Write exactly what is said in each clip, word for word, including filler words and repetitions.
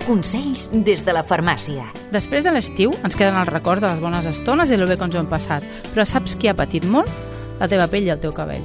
Consells des de la farmàcia. Després de l'estiu ens queden els records de les bones estones i el bé que ens ho hem passat, però saps qui ha patit molt? La teva pell i el teu cabell.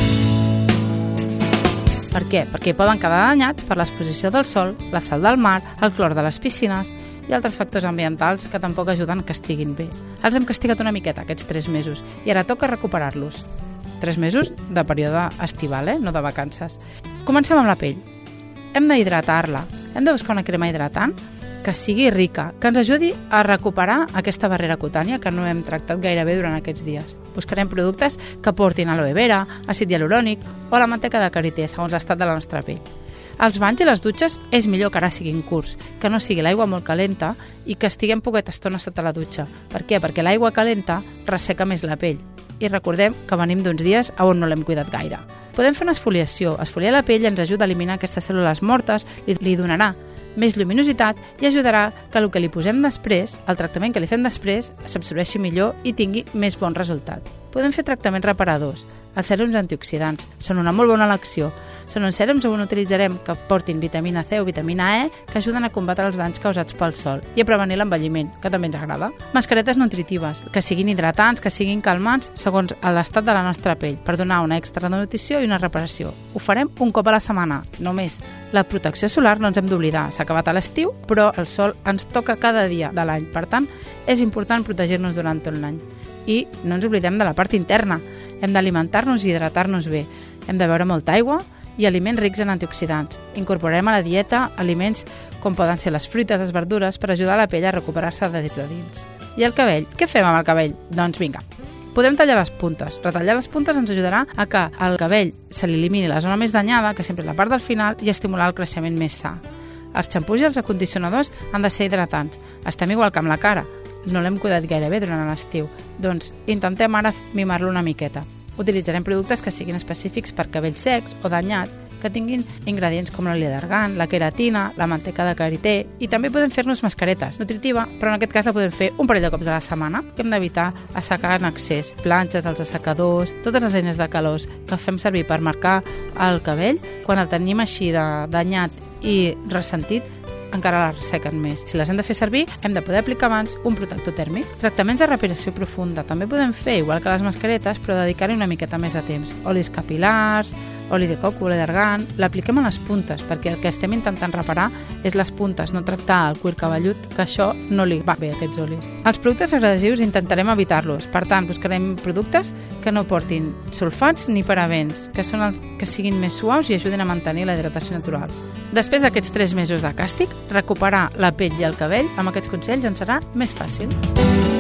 Per què? Perquè poden quedar danyats per l'exposició del sol, la sal del mar, el clor de les piscines i altres factors ambientals que tampoc ajuden que estiguin bé. Els hem castigat una miqueta aquests tres mesos i ara toca recuperar-los. Tres mesos de període estival, eh? No de vacances. Comencem amb la pell. Hem d'hidratar-la. Hem de buscar una crema hidratant que sigui rica, que ens ajudi a recuperar aquesta barrera cutània que no hem tractat gaire bé durant aquests dies. Buscarem productes que portin aloe vera, àcid hialurònic o la manteca de karité, segons l'estat de la nostra pell. Els banys i les dutxes és millor que ara siguin curts, que no sigui l'aigua molt calenta i que estiguem poqueta estona sota la dutxa. Per què? Perquè l'aigua calenta resseca més la pell. I recordem que venim d'uns dies on no l'hem cuidat gaire. Podem fer una esfoliació. Esfoliar la pell ens ajuda a eliminar aquestes cèl·lules mortes, li, li donarà més luminositat i ajudarà que el que li posem després, el tractament que li fem després, s'absorbeixi millor i tingui més bon resultat. Podem fer tractaments reparadors. Els sèrums antioxidants són una molt bona elecció. Són uns sèrums on utilitzarem que portin vitamina C o vitamina E que ajuden a combatre els danys causats pel sol i a prevenir l'envelliment, que també ens agrada. Mascaretes nutritives, que siguin hidratants, que siguin calmants, segons l'estat de la nostra pell, per donar una extra nutrició i una reparació. Ho farem un cop a la setmana, només. La protecció solar no ens hem d'oblidar. S'ha acabat a l'estiu, però el sol ens toca cada dia de l'any. Per tant, és important protegir-nos durant tot l'any. I no ens oblidem de la part interna. Hem d'alimentar-nos i hidratar-nos bé. Hem de beure molta aigua i aliments rics en antioxidants. Incorporarem a la dieta aliments com poden ser les fruites, les verdures, per ajudar la pell a recuperar-se de des de dins. I el cabell? Què fem amb el cabell? Doncs vinga, podem tallar les puntes. Retallar les puntes ens ajudarà a que al cabell se li elimini la zona més danyada, que sempre és la part del final, i estimular el creixement més sa. Els xampús i els acondicionadors han de ser hidratants. Estem igual que amb la cara. No l'hem cuidat gaire bé durant l'estiu. Doncs intentem ara mimar-lo una miqueta. Utilitzarem productes que siguin específics per cabells secs o danyat, que tinguin ingredients com l'oli d'argan, la queratina, la manteca de karité, i també podem fer-nos mascaretes nutritiva, però en aquest cas la podem fer un parell de cops a la setmana, que hem d'evitar assecar en excés. Planxes, els assecadors, totes les eines de calors que fem servir per marcar el cabell, quan el tenim així de danyat i ressentit, encara la ressequen més. Si les hem de fer servir, hem de poder aplicar abans un protector tèrmic. Tractaments de respiració profunda també podem fer, igual que les mascaretes, però dedicar-hi una miqueta més de temps. Olis capil·lars, oli de coco, oli d'argan, l'apliquem a les puntes, perquè el que estem intentant reparar és les puntes, no tractar el cuir cabellut, que això no li va bé a aquests olis. Els productes agressius intentarem evitar-los, per tant, buscarem productes que no portin sulfats ni parabens, que són els que siguin més suaus i ajudin a mantenir la hidratació natural. Després d'aquests tres mesos de càstig, recuperar la pell i el cabell amb aquests consells ens serà més fàcil.